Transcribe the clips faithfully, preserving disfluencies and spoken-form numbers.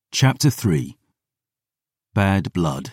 Chapter three. Bad Blood.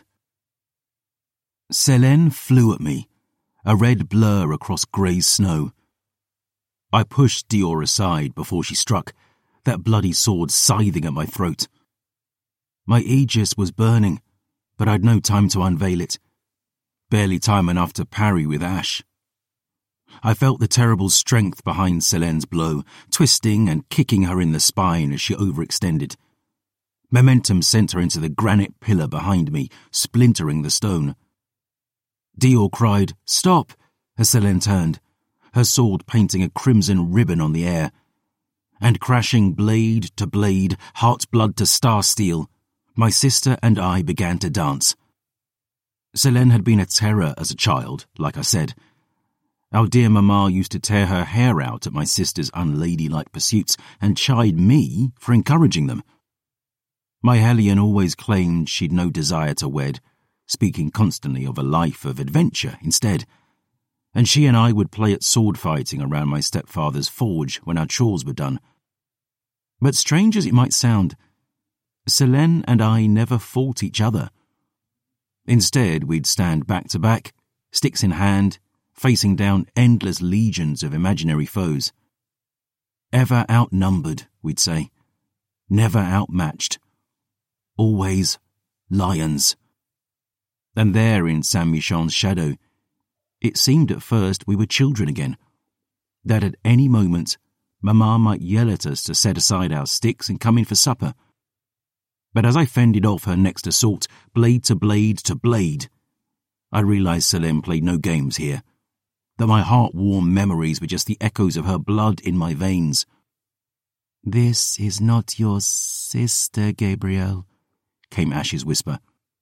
Selene flew at me, a red blur across grey snow. I pushed Dior aside before she struck, that bloody sword scything at my throat. My aegis was burning, but I'd no time to unveil it. Barely time enough to parry with ash. I felt the terrible strength behind Selene's blow, twisting and kicking her in the spine as she overextended. Momentum sent her into the granite pillar behind me, splintering the stone. Dior cried, "Stop!" as Selene turned, her sword painting a crimson ribbon on the air. And crashing blade to blade, heart blood to star steel, my sister and I began to dance. Selene had been a terror as a child, like I said. Our dear mamma used to tear her hair out at my sister's unladylike pursuits and chide me for encouraging them. My Hellion always claimed she'd no desire to wed, speaking constantly of a life of adventure instead, and she and I would play at sword fighting around my stepfather's forge when our chores were done. But strange as it might sound, Selene and I never fought each other. Instead, we'd stand back to back, sticks in hand, facing down endless legions of imaginary foes. Ever outnumbered, we'd say. Never outmatched. Always lions. And there in Saint-Michon's shadow, it seemed at first we were children again, that at any moment Mamma might yell at us to set aside our sticks and come in for supper. But as I fended off her next assault, blade to blade to blade, I realized Selene played no games here, that my heart-warm memories were just the echoes of her blood in my veins. "This is not your sister, Gabriel," came Ash's whisper.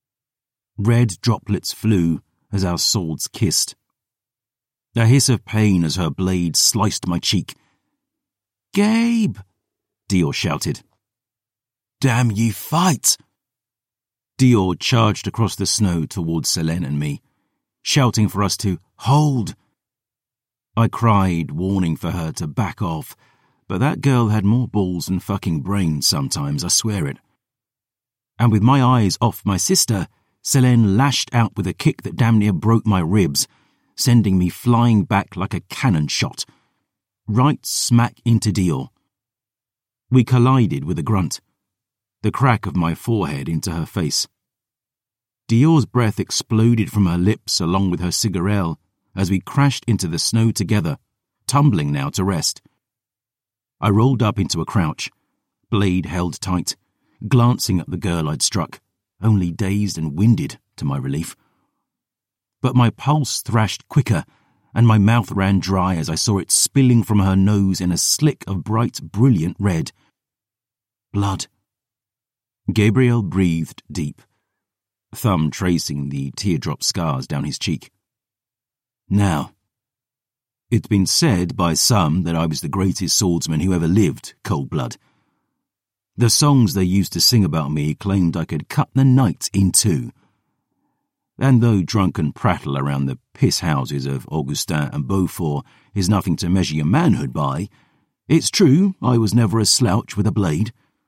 Red droplets flew as our swords kissed. A hiss of pain as her blade sliced my cheek. "Gabe!" Dior shouted. "Damn you, fight!" Dior charged across the snow towards Selene and me, shouting for us to hold. I cried, warning for her to back off, but that girl had more balls than fucking brains sometimes, I swear it. And with my eyes off my sister, Selene lashed out with a kick that damn near broke my ribs, sending me flying back like a cannon shot, right smack into Dior. We collided with a grunt, the crack of my forehead into her face. Dior's breath exploded from her lips along with her cigarette as we crashed into the snow together, tumbling now to rest. I rolled up into a crouch, blade held tight, glancing at the girl I'd struck, only dazed and winded, to my relief. But my pulse thrashed quicker, and my mouth ran dry as I saw it spilling from her nose in a slick of bright, brilliant red. Blood. Gabriel breathed deep, thumb tracing the teardrop scars down his cheek. Now, it's been said by some that I was the greatest swordsman who ever lived, Cold Blood. The songs they used to sing about me claimed I could cut the night in two. And though drunken prattle around the piss houses of Augustin and Beaufort is nothing to measure your manhood by, it's true I was never a slouch with a blade.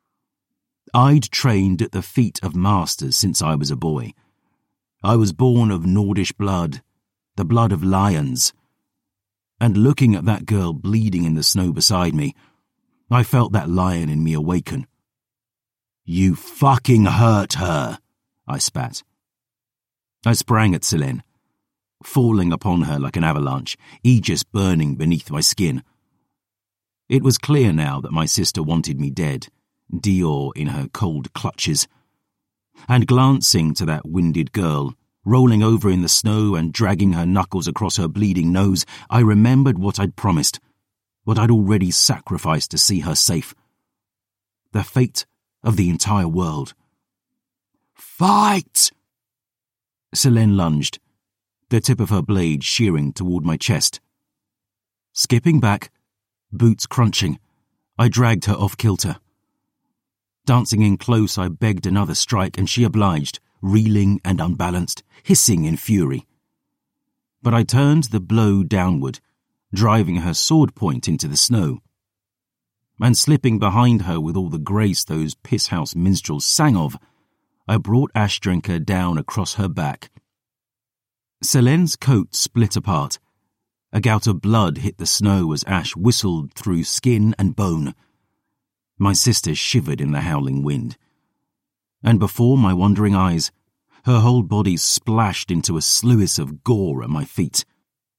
I'd trained at the feet of masters since I was a boy. I was born of Nordish blood, the blood of lions. And looking at that girl bleeding in the snow beside me, I felt that lion in me awaken. "You fucking hurt her," I spat. I sprang at Selene, falling upon her like an avalanche, aegis burning beneath my skin. It was clear now that my sister wanted me dead, Dior in her cold clutches. And glancing to that winded girl, rolling over in the snow and dragging her knuckles across her bleeding nose, I remembered what I'd promised, what I'd already sacrificed to see her safe. The fate of the entire world. "Fight!" Selene lunged, the tip of her blade shearing toward my chest. Skipping back, boots crunching, I dragged her off kilter. Dancing in close, I begged another strike, and she obliged, reeling and unbalanced, hissing in fury. But I turned the blow downward, driving her sword point into the snow. and slipping behind her with all the grace those piss-house minstrels sang of, I brought Ashdrinker down across her back. Selene's coat split apart. A gout of blood hit the snow as Ash whistled through skin and bone. My sister shivered in the howling wind. And before my wandering eyes, her whole body splashed into a sluice of gore at my feet.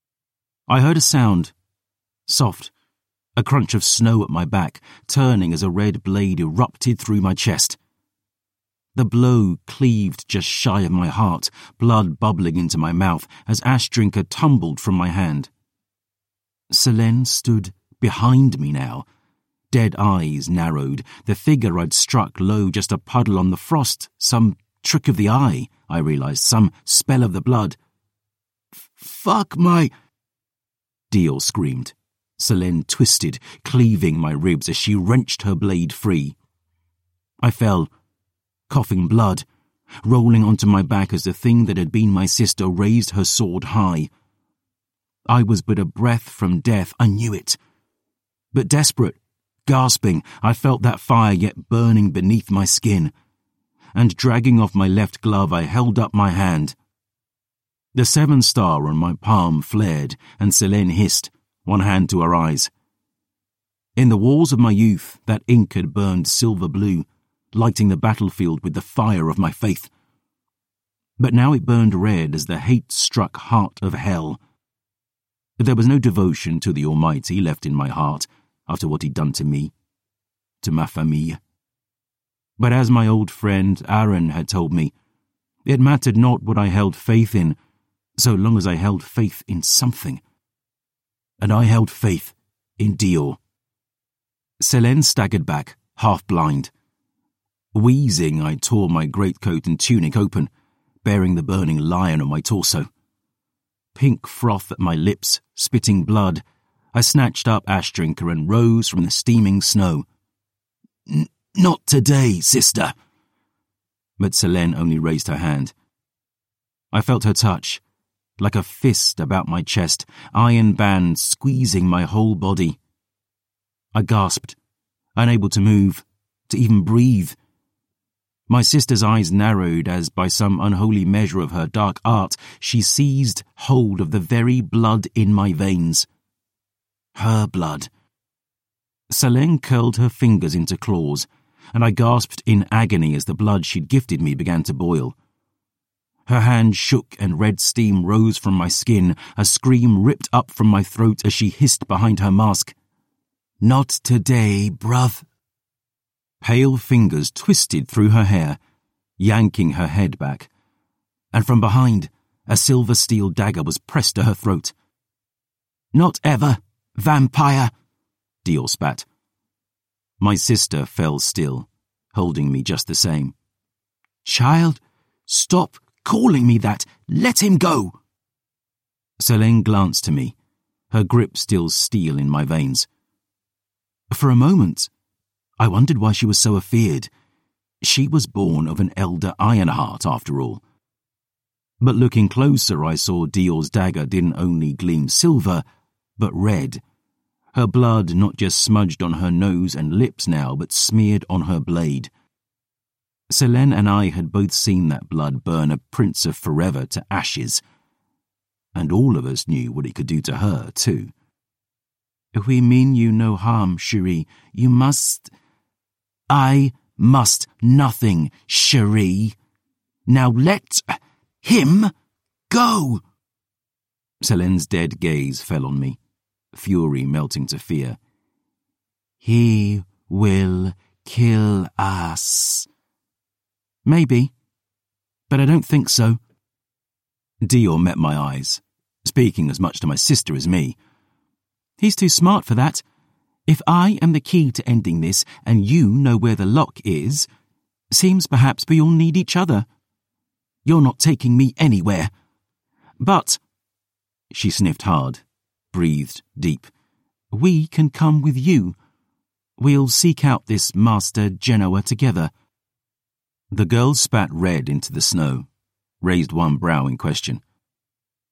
I heard a sound, soft, a crunch of snow at my back, turning as a red blade erupted through my chest. The blow cleaved just shy of my heart, blood bubbling into my mouth as Ashdrinker tumbled from my hand. Selene stood behind me now. Dead eyes narrowed, the figure I'd struck low just a puddle on the frost, some trick of the eye, I realized, some spell of the blood. "Fuck my—" Dior screamed. Selene twisted, cleaving my ribs as she wrenched her blade free. I fell, coughing blood, rolling onto my back as the thing that had been my sister raised her sword high. I was but a breath from death, I knew it. But desperate, gasping, I felt that fire yet burning beneath my skin. And dragging off my left glove, I held up my hand. The seven star on my palm flared, and Selene hissed, one hand to her eyes. In the walls of my youth, that ink had burned silver blue, lighting the battlefield with the fire of my faith. But now it burned red as the hate-struck heart of hell. There was no devotion to the Almighty left in my heart after what he'd done to me, to ma famille. But as my old friend Aaron had told me, it mattered not what I held faith in, so long as I held faith in something. And I held faith in Dior. Selene staggered back, half-blind. Wheezing, I tore my greatcoat and tunic open, bearing the burning lion on my torso. Pink froth at my lips, spitting blood, I snatched up Ashdrinker and rose from the steaming snow. "Not today, sister." But Selene only raised her hand. I felt her touch, like a fist about my chest, iron bands squeezing my whole body. I gasped, unable to move, to even breathe. My sister's eyes narrowed as, by some unholy measure of her dark art, she seized hold of the very blood in my veins. Her blood. Selene curled her fingers into claws, and I gasped in agony as the blood she'd gifted me began to boil. Her hand shook and red steam rose from my skin, a scream ripped up from my throat as she hissed behind her mask. "Not today, bruv." Pale fingers twisted through her hair, yanking her head back, and from behind, a silver steel dagger was pressed to her throat. "Not ever, vampire," Dior spat. My sister fell still, holding me just the same. "Child, stop calling me that. Let him go." Selene glanced to me, her grip still steel in my veins. For a moment, I wondered why she was so afeared. She was born of an elder Ironheart, after all. But looking closer, I saw Dior's dagger didn't only gleam silver, but red. Her blood not just smudged on her nose and lips now, but smeared on her blade. Selene and I had both seen that blood burn a Prince of Forever to ashes. And all of us knew what it could do to her, too. "We mean you no harm, Cherie. You must—" "I must nothing, Cherie. Now let him go." Selene's dead gaze fell on me, fury melting to fear. "He will kill us." "Maybe, but I don't think so." Dior met my eyes, speaking as much to my sister as me. "He's too smart for that. If I am the key to ending this, and you know where the lock is, seems perhaps we all need each other. You're not taking me anywhere. But," she sniffed hard, breathed deep, "we can come with you. We'll seek out this Master Genoa together." The girl spat red into the snow, raised one brow in question.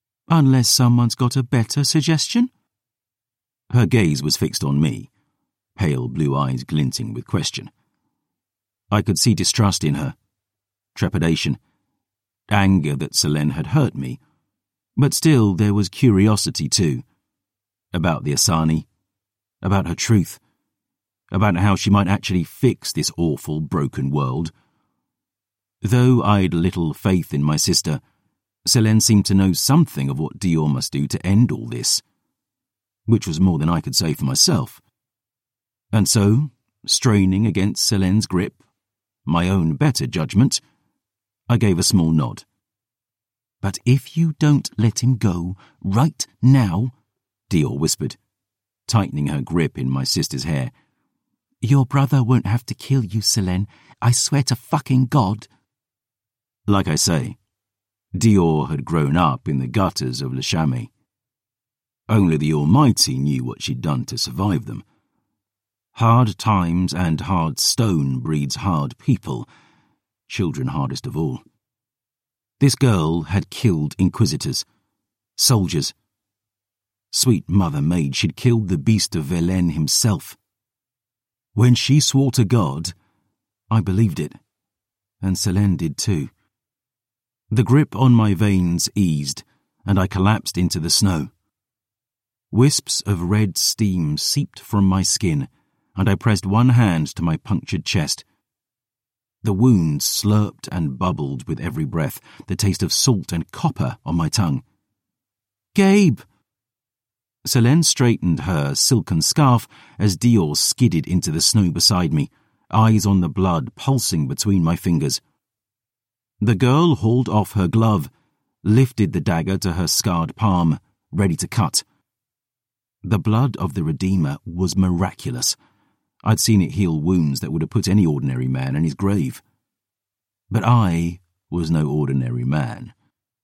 "Unless someone's got a better suggestion?" Her gaze was fixed on me, pale blue eyes glinting with question. I could see distrust in her, trepidation, anger that Selene had hurt me, but still there was curiosity too, about the Asani, about her truth, about how she might actually fix this awful, broken world. Though I'd little faith in my sister, Selene seemed to know something of what Dior must do to end all this, which was more than I could say for myself. And so, straining against Selene's grip, my own better judgment, I gave a small nod. "But if you don't let him go right now," Dior whispered, tightening her grip in my sister's hair, "your brother won't have to kill you, Selene. I swear to fucking God." Like I say, Dior had grown up in the gutters of Le Chamet. Only the Almighty knew what she'd done to survive them. Hard times and hard stone breeds hard people, children hardest of all. This girl had killed inquisitors, soldiers. Sweet mother maid, she'd killed the beast of Verlaine himself. When she swore to God, I believed it, and Selene did too. The grip on my veins eased, and I collapsed into the snow. Wisps of red steam seeped from my skin, and I pressed one hand to my punctured chest. The wound slurped and bubbled with every breath, the taste of salt and copper on my tongue. "Gabe!" Selene straightened her silken scarf as Dior skidded into the snow beside me, eyes on the blood pulsing between my fingers. The girl hauled off her glove, lifted the dagger to her scarred palm, ready to cut. The blood of the Redeemer was miraculous. I'd seen it heal wounds that would have put any ordinary man in his grave. But I was no ordinary man.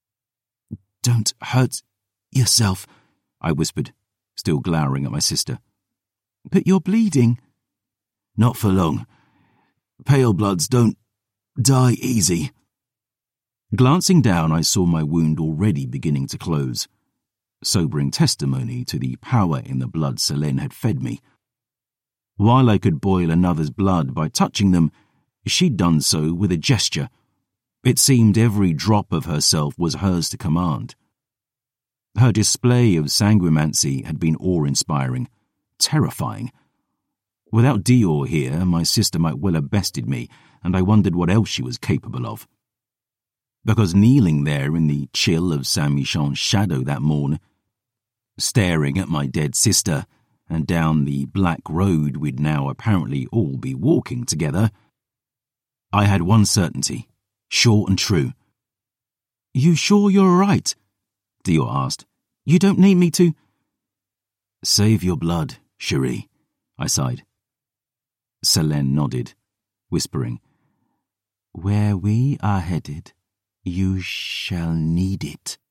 "Don't hurt yourself," I whispered, still glowering at my sister. "But you're bleeding." "Not for long. Pale bloods don't die easy." Glancing down, I saw my wound already beginning to close, sobering testimony to the power in the blood Selene had fed me. While I could boil another's blood by touching them, she'd done so with a gesture. It seemed every drop of herself was hers to command. Her display of sanguimancy had been awe-inspiring, terrifying. Without Dior here, my sister might well have bested me, and I wondered what else she was capable of. Because kneeling there in the chill of Saint-Michan's shadow that morn, staring at my dead sister, and down the black road we'd now apparently all be walking together, I had one certainty, sure and true. "You sure you're all right?" Dior asked. "You don't need me to—" "Save your blood, Cherie," I sighed. Selene nodded, whispering, "Where we are headed, you shall need it."